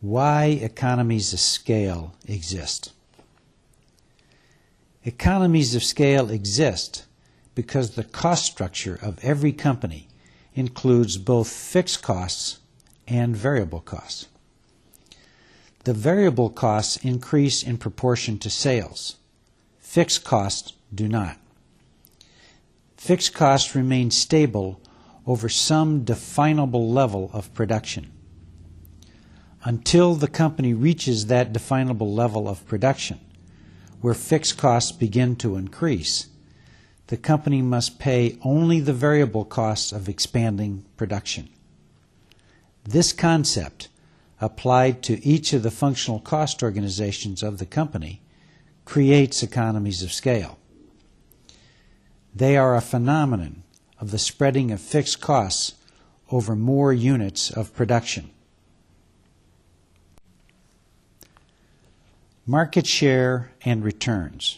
Why economies of scale exist. Economies of scale exist because the cost structure of every company includes both fixed costs and variable costs. The variable costs increase in proportion to sales. Fixed costs do not. Fixed costs remain stable over some definable level of production. Until the company reaches that definable level of production, where fixed costs begin to increase, the company must pay only the variable costs of expanding production. This concept, applied to each of the functional cost organizations of the company, creates economies of scale. They are a phenomenon of the spreading of fixed costs over more units of production. Market share and returns.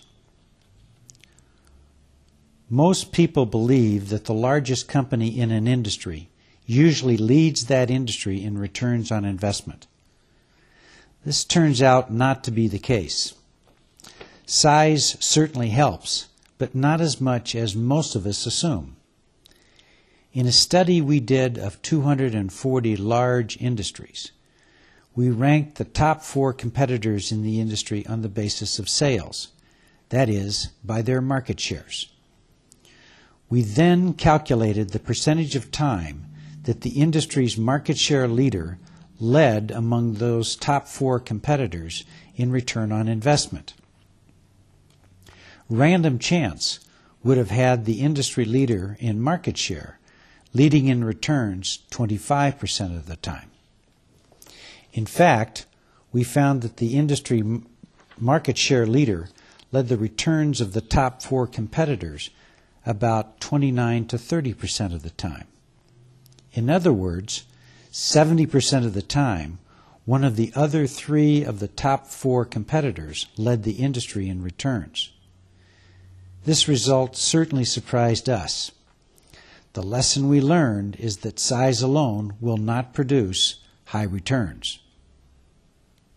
Most people believe that the largest company in an industry usually leads that industry in returns on investment. This turns out not to be the case. Size certainly helps, but not as much as most of us assume. In a study we did of 240 large industries, we ranked the top 4 competitors in the industry on the basis of sales, that is, by their market shares. We then calculated the percentage of time that the industry's market share leader led among those top 4 competitors in return on investment. Random chance would have had the industry leader in market share leading in returns 25% of the time. In fact, we found that the industry market share leader led the returns of the top 4 competitors about 29 to 30% of the time. In other words, 70% of the time, one of the other 3 of the top 4 competitors led the industry in returns. This result certainly surprised us. The lesson we learned is that size alone will not produce high returns.